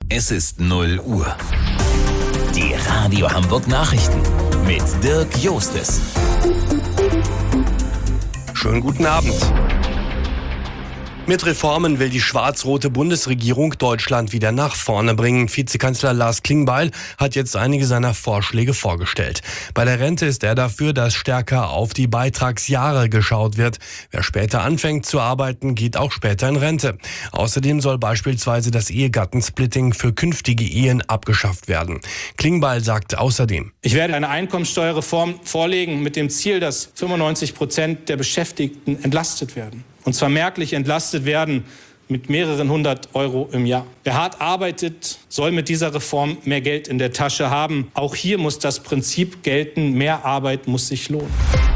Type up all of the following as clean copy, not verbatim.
Es ist 0 Uhr. Die Radio Hamburg Nachrichten mit Dirk Jostes. Schönen guten Abend. Mit Reformen will die schwarz-rote Bundesregierung Deutschland wieder nach vorne bringen. Vizekanzler Lars Klingbeil hat jetzt einige seiner Vorschläge vorgestellt. Bei der Rente ist er dafür, dass stärker auf die Beitragsjahre geschaut wird. Wer später anfängt zu arbeiten, geht auch später in Rente. Außerdem soll beispielsweise das Ehegattensplitting für künftige Ehen abgeschafft werden. Klingbeil sagt außerdem: Ich werde eine Einkommensteuerreform vorlegen mit dem Ziel, dass 95% der Beschäftigten entlastet werden. Und zwar merklich entlastet werden mit mehreren 100 Euro im Jahr. Wer hart arbeitet, soll mit dieser Reform mehr Geld in der Tasche haben. Auch hier muss das Prinzip gelten, mehr Arbeit muss sich lohnen.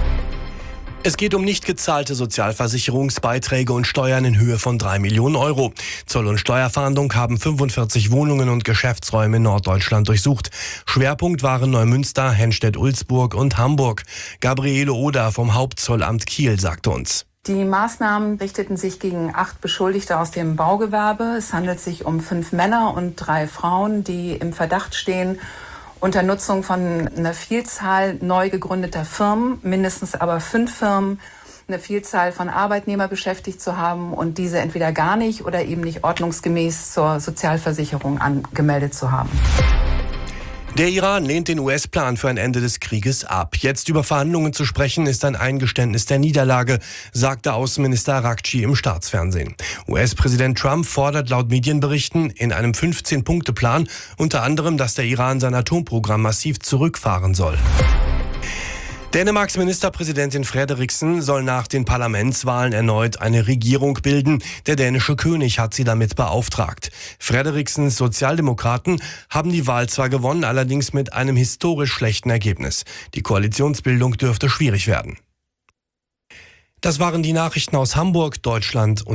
Es geht um nicht gezahlte Sozialversicherungsbeiträge und Steuern in Höhe von 3 Millionen Euro. Zoll- und Steuerfahndung haben 45 Wohnungen und Geschäftsräume in Norddeutschland durchsucht. Schwerpunkt waren Neumünster, Henstedt-Ulzburg und Hamburg. Gabriele Oder vom Hauptzollamt Kiel sagte uns: Die Maßnahmen richteten sich gegen 8 Beschuldigte aus dem Baugewerbe. Es handelt sich um 5 Männer und 3 Frauen, die im Verdacht stehen, unter Nutzung von einer Vielzahl neu gegründeter Firmen, mindestens aber 5 Firmen, eine Vielzahl von Arbeitnehmern beschäftigt zu haben und diese entweder gar nicht oder eben nicht ordnungsgemäß zur Sozialversicherung angemeldet zu haben. Der Iran lehnt den US-Plan für ein Ende des Krieges ab. Jetzt über Verhandlungen zu sprechen, ist ein Eingeständnis der Niederlage, sagte Außenminister Araghchi im Staatsfernsehen. US-Präsident Trump fordert laut Medienberichten in einem 15-Punkte-Plan unter anderem, dass der Iran sein Atomprogramm massiv zurückfahren soll. Dänemarks Ministerpräsidentin Frederiksen soll nach den Parlamentswahlen erneut eine Regierung bilden. Der dänische König hat sie damit beauftragt. Frederiksens Sozialdemokraten haben die Wahl zwar gewonnen, allerdings mit einem historisch schlechten Ergebnis. Die Koalitionsbildung dürfte schwierig werden. Das waren die Nachrichten aus Hamburg, Deutschland und